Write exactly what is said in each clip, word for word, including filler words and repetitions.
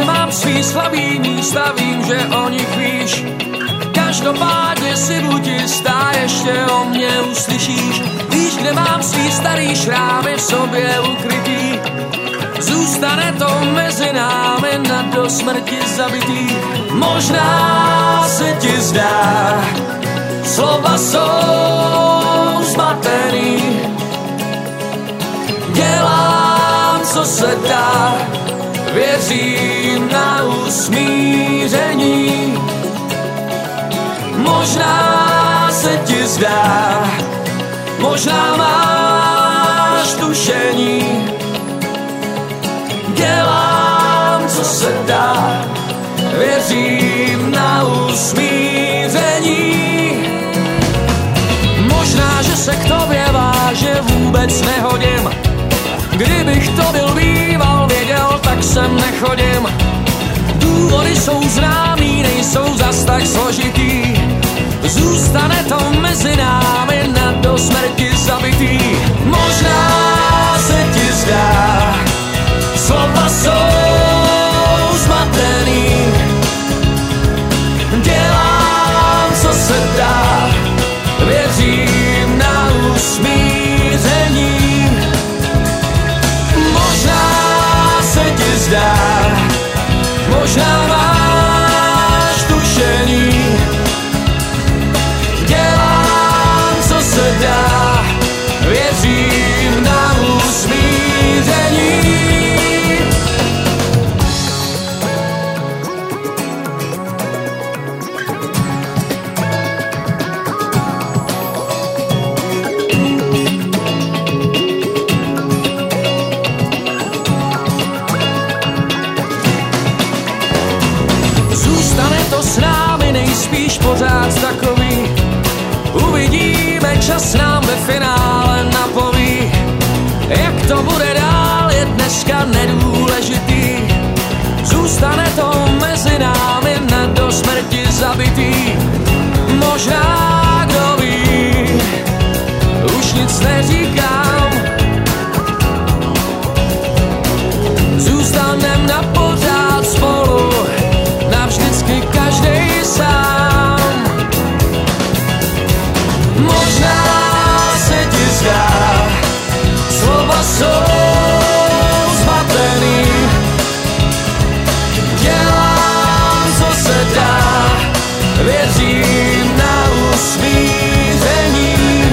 nemám svý slabý místa, vím, že o nich víš. Každopádně si buď jistá, ještě o mě uslyšíš. Víš, kde mám svý starý šrámy v sobě ukrytý. Zůstane to mezi námi na do smrti zabitý. Možná se ti zdá, slova jsou zmatený. Dělám, co se dá, věřím na usmíření. Možná se ti zdá, možná máš tušení. Dělám, co se dá, věřím na usmíření. Možná, že se k tobě váže vůbec nehodím. Kdybych to byl býval věděl, tak sem nechodím. Důvody jsou známý, nejsou zas tak složitý. Zůstane to mezi námi na do smrti zabitý. Možná se ti zdá, slova jsou zmatený. Dělám, co se dá, věřím na usmíření. Možná se ti zdá, možná máš tušení. Dělám, co se dá, věřím na usmíření. Zůstane to s námi nejspíš pořád takový. Uvidíme, čas nám ve finále napoví. Jak to bude dál, je dneska nedůležitý. Zůstane to mezi námi na do smrti zabitý. Možná, kdo ví, už nic neříkám. Zůstanem na pořád spolu, navždycky každej sám. Možná se ti zdá, slova jsou zmatený. Dělám, co se dá, věřím na usmíření.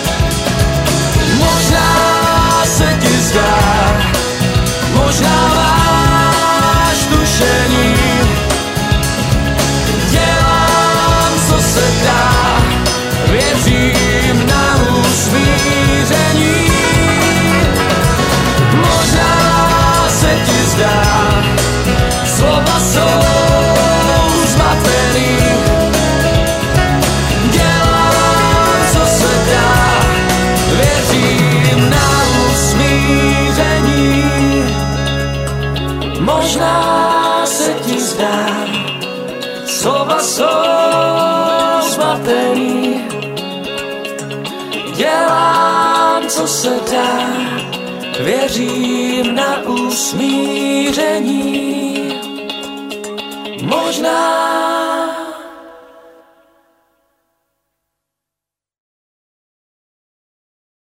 Možná se ti zdá, možná máš tušení. Dělám, co se dá, věřím na usmíření. Možná se ti zdá, slova jsou zmatený. Dělám, co se dá, věřím na usmíření. Možná se ti zdá, slova jsou zmatený. Dělám, co se dá, věřím na usmíření. Možná